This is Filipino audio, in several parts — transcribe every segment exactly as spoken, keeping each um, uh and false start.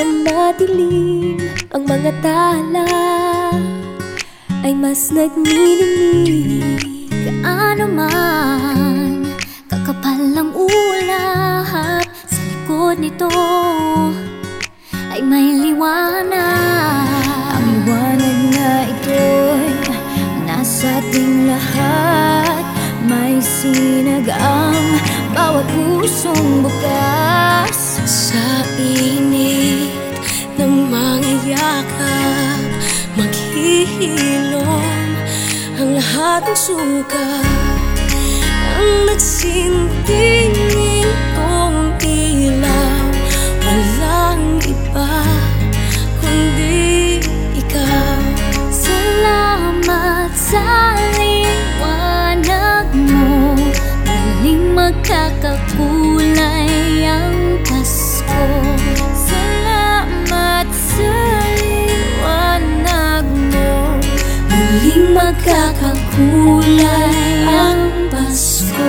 madilim ang mga tala ay mas nagniningning. Gaano man kakapal ang ulap, sa likod nito ay may liwanag. Ang liwanag na ito'y nasa ating lahat, may sinag ang bawat pusong bukas. Sa init ng mga yakap, maghihilom ang lahat ng sukat. Ang nagsinting itong ilaw, walang iba kundi ikaw. Salamat sa liwanag mo, muling magkakakulay ang Pasko. Salamat sa liwanag mo, muling magkakakulay ang Pasko.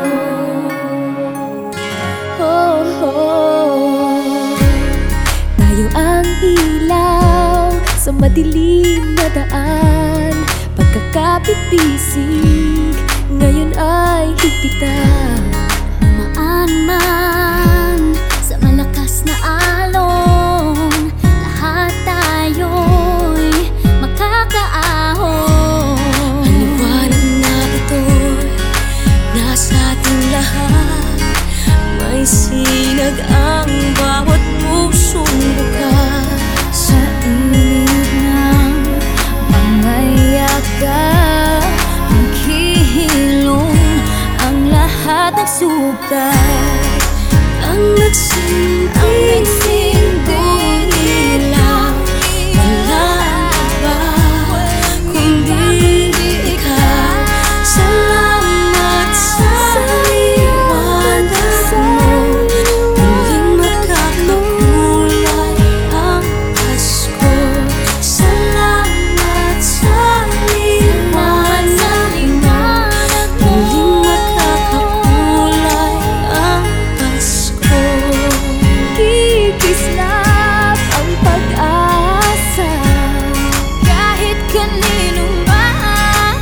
Oh, oh. Tayo ang ilaw sa madilim na daan, pagkakapit-bisig ngayon ay higpitan. Dumaan man sa malakas na alon, lahat tayo'y makakaahon. Ang liwanag na ito'y nasa ating lahat, may sinag ang bawat pusong bukas. Sa init ng mga yakap, maghihilom ang lahat ng sukat. Ang nagsinting ilaw, walang iba kundi ikaw. Salamat sa liwanag mo, muling magkakakulay ang Pasko. Salamat sa liwanag mo, muling magkakakulay ang Pasko. Kikislap ang pag-asa kahit kanino man,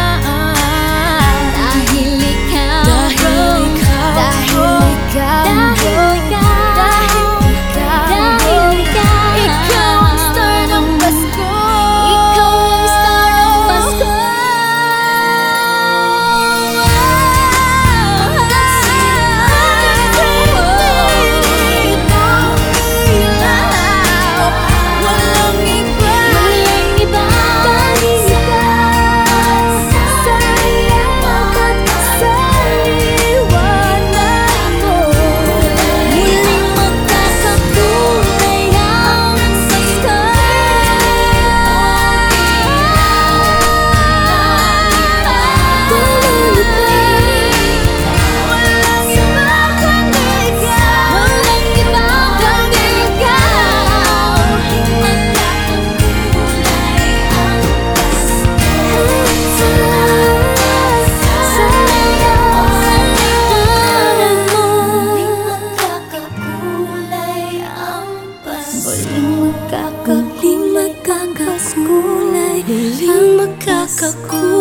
dahil ikaw, Dahil ikaw, dahil ikaw, dahil ikaw, dahil ikaw, ikaw ang star ng Pasko. Ikaw ang star ng Pasko. Walang iba, walang iba, dahil ikaw, sa liwanag, sa liwanag mo, muling magkakakulay ang Pasko. Walang iba, walang iba kundi ikaw, walang iba kundi ikaw, muling magkakakulay ang Pasko. Sa liwanag mo, muling magkakakulay ang Pasko. Muling magkakakulay, Muling magkakakulay